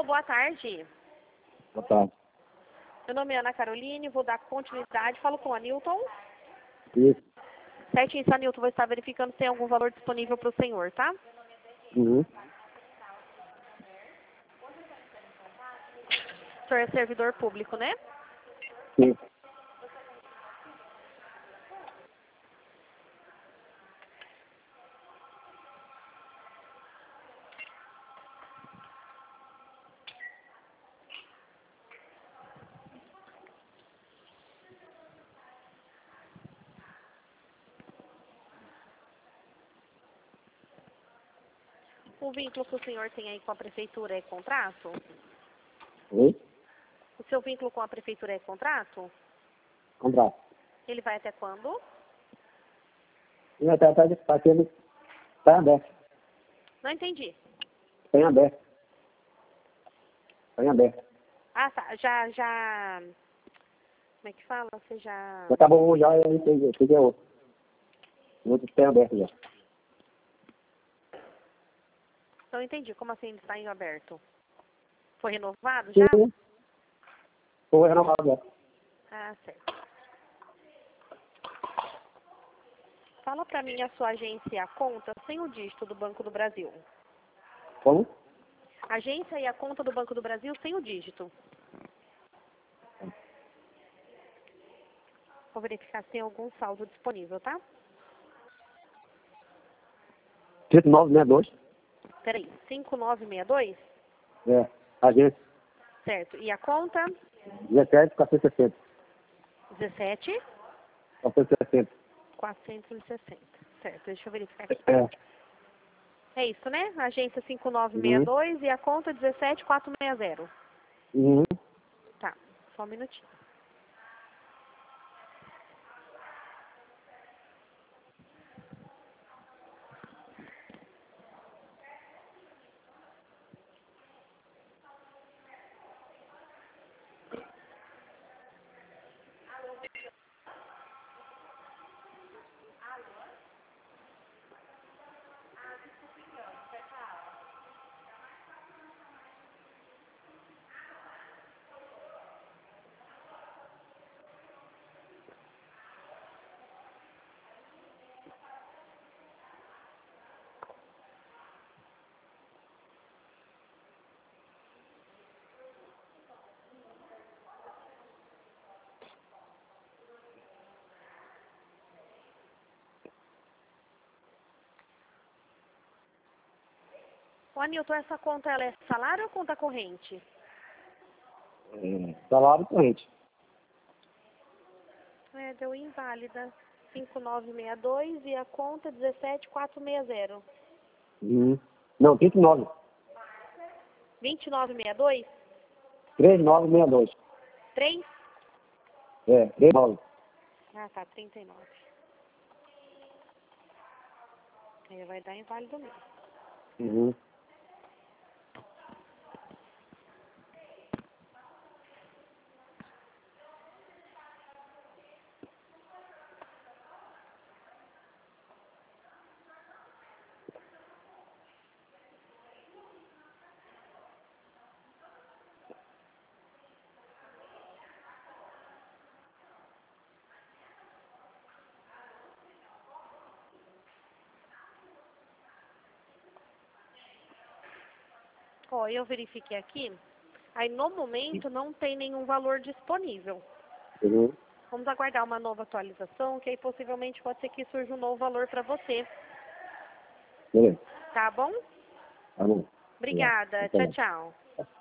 boa tarde. Boa tarde. Meu nome é Ana Caroline, vou dar continuidade. Falo com o Anilton. Isso. Certinho, Anilton, vou estar verificando se tem algum valor disponível para o senhor, tá? Uhum. O senhor é servidor público, né? Sim. O vínculo que o senhor tem aí com a prefeitura é contrato? Oi? O seu vínculo com a prefeitura é contrato? Contrato. Ele vai até quando? E até aquele tá aberto. Não entendi. Tem aberto. Tem aberto. Ah, tá. Já... Como é que fala? Você já... Já acabou um já e aí peguei outro. O outro tem aberto já. Não entendi. Como assim ele está em aberto? Foi renovado já? Sim. Foi renovado já. Ah, certo. Fala pra mim a sua agência e a conta sem o dígito do Banco do Brasil. Como? Agência e a conta do Banco do Brasil sem o dígito. Vou verificar se tem algum saldo disponível, tá? 5962. Peraí, 5962? É. Agência. Certo. E a conta? 17 460. 17 460. 460. Certo, deixa eu verificar aqui. É. É isso, né? Agência 5962 e a conta 17460. Uhum. Tá, só um minutinho. Ô, Anilton, essa conta ela é salário ou conta corrente? Salário corrente. É, deu inválida. 5962 e a conta 17460. Uhum. Não, 39. 2962? 3962. 3? É, 39. Ah, tá, 39. Aí vai dar inválido mesmo. Uhum. Ó, eu verifiquei aqui. Aí, no momento, não tem nenhum valor disponível. Uhum. Vamos aguardar uma nova atualização, que aí possivelmente pode ser que surja um novo valor para você. Beleza. Tá bom? Tá bom. Obrigada. Tchau, tchau.